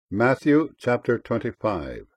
Matthew chapter 25.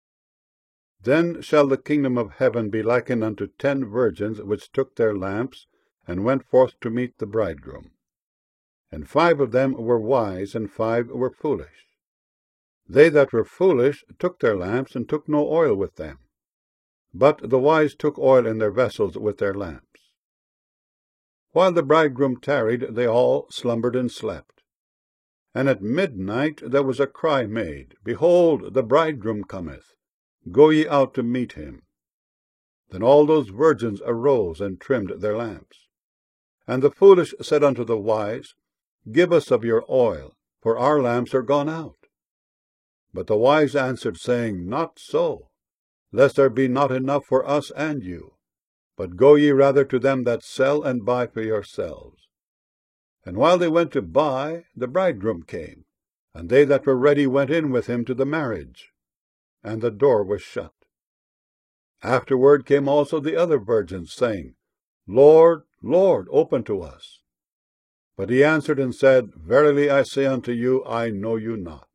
Then shall the kingdom of heaven be likened unto 10 virgins, which took their lamps, and went forth to meet the bridegroom. And 5 of them were wise, and 5 were foolish. They that were foolish took their lamps, and took no oil with them. But the wise took oil in their vessels with their lamps. While the bridegroom tarried, they all slumbered and slept. And at midnight there was a cry made, Behold, the bridegroom cometh, go ye out to meet him. Then all those virgins arose and trimmed their lamps. And the foolish said unto the wise, Give us of your oil, for our lamps are gone out. But the wise answered, saying, Not so, lest there be not enough for us and you. But go ye rather to them that sell, and buy for yourselves. And while they went to buy, the bridegroom came, and they that were ready went in with him to the marriage, and the door was shut. Afterward came also the other virgins, saying, Lord, Lord, open to us. But he answered and said, Verily I say unto you, I know you not.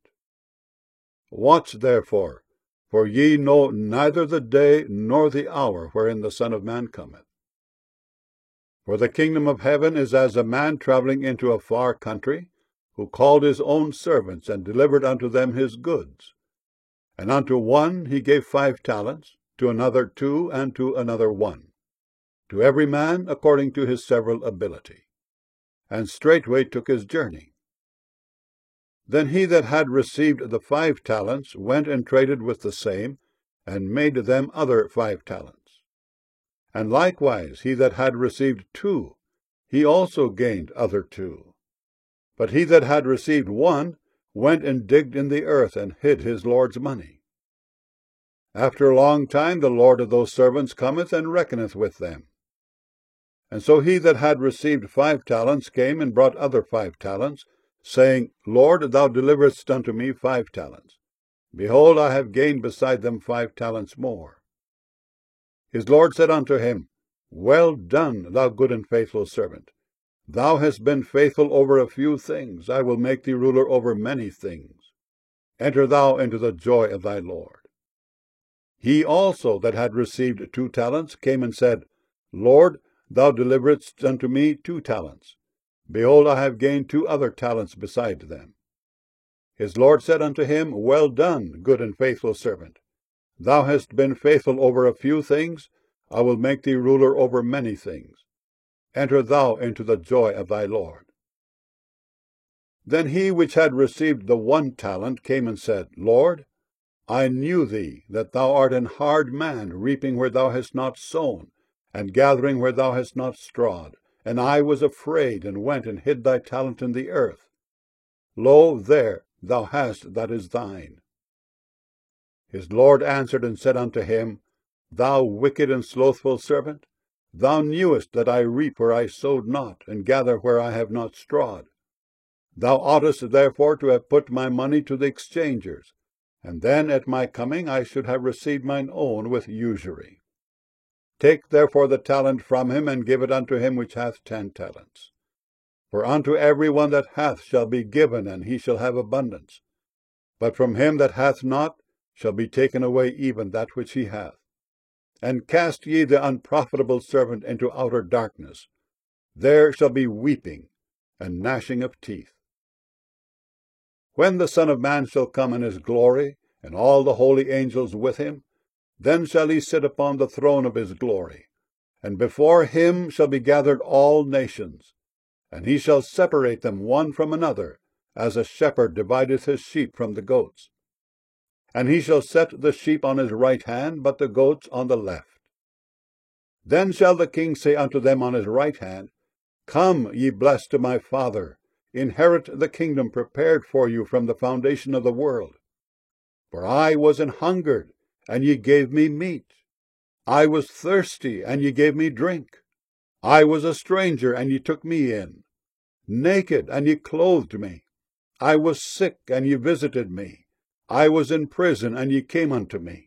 Watch therefore, for ye know neither the day nor the hour wherein the Son of Man cometh. For the kingdom of heaven is as a man travelling into a far country, who called his own servants, and delivered unto them his goods. And unto one he gave 5 talents, to another 2, and to another 1, to every man according to his several ability. And straightway took his journey. Then he that had received the 5 talents went and traded with the same, and made them other 5 talents. And likewise he that had received 2, he also gained other 2. But he that had received 1 went and digged in the earth, and hid his Lord's money. After a long time the Lord of those servants cometh, and reckoneth with them. And so he that had received 5 talents came, and brought other 5 talents, saying, Lord, thou deliveredst unto me 5 talents. Behold, I have gained beside them 5 talents more. His Lord said unto him, Well done, thou good and faithful servant. Thou hast been faithful over a few things. I will make thee ruler over many things. Enter thou into the joy of thy Lord. He also that had received 2 talents came and said, Lord, thou deliveredst unto me 2 talents. Behold, I have gained 2 other talents beside them. His Lord said unto him, Well done, good and faithful servant. Thou hast been faithful over a few things. I will make thee ruler over many things. Enter thou into the joy of thy Lord. Then he which had received the 1 talent came and said, Lord, I knew thee, that thou art an hard man, reaping where thou hast not sown, and gathering where thou hast not strawed. And I was afraid, and went and hid thy talent in the earth. Lo, there thou hast that is thine. His Lord answered and said unto him, Thou wicked and slothful servant, thou knewest that I reap where I sowed not, and gather where I have not strawed. Thou oughtest therefore to have put my money to the exchangers, and then at my coming I should have received mine own with usury. Take therefore the talent from him, and give it unto him which hath 10 talents. For unto every one that hath shall be given, and he shall have abundance. But from him that hath not shall be taken away even that which he hath. And cast ye the unprofitable servant into outer darkness. There shall be weeping and gnashing of teeth. When the Son of Man shall come in his glory, and all the holy angels with him, then shall he sit upon the throne of his glory. And before him shall be gathered all nations. And he shall separate them one from another, as a shepherd divideth his sheep from the goats. And he shall set the sheep on his right hand, but the goats on the left. Then shall the king say unto them on his right hand, Come, ye blessed of my Father, inherit the kingdom prepared for you from the foundation of the world. For I was an hungered, and ye gave me meat. I was thirsty, and ye gave me drink. I was a stranger, and ye took me in. Naked, and ye clothed me. I was sick, and ye visited me. I was in prison, and ye came unto me.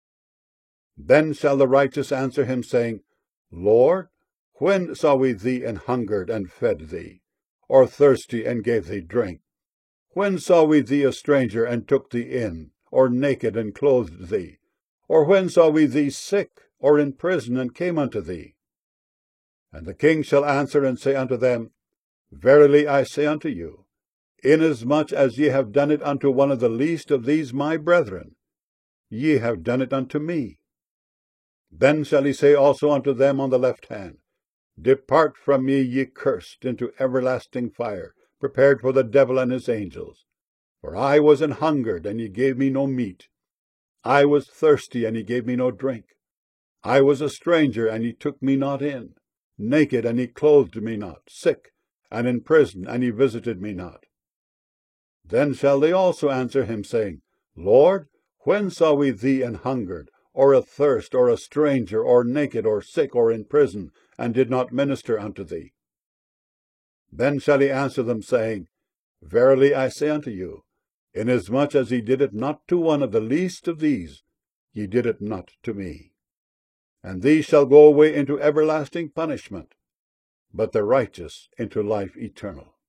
Then shall the righteous answer him, saying, Lord, when saw we thee an hungered, and fed thee, or thirsty, and gave thee drink? When saw we thee a stranger, and took thee in, or naked, and clothed thee? Or when saw we thee sick, or in prison, and came unto thee? And the king shall answer and say unto them, Verily I say unto you, inasmuch as ye have done it unto one of the least of these my brethren, ye have done it unto me. Then shall he say also unto them on the left hand, Depart from me, ye cursed, into everlasting fire, prepared for the devil and his angels. For I was an hungered, and ye gave me no meat. I was thirsty, and ye gave me no drink. I was a stranger, and ye took me not in. Naked, and ye clothed me not. Sick, and in prison, and ye visited me not. Then shall they also answer him, saying, Lord, when saw we thee an hungered, or athirst, or a stranger, or naked, or sick, or in prison, and did not minister unto thee? Then shall he answer them, saying, Verily I say unto you, inasmuch as ye did it not to one of the least of these, ye did it not to me. And these shall go away into everlasting punishment, but the righteous into life eternal.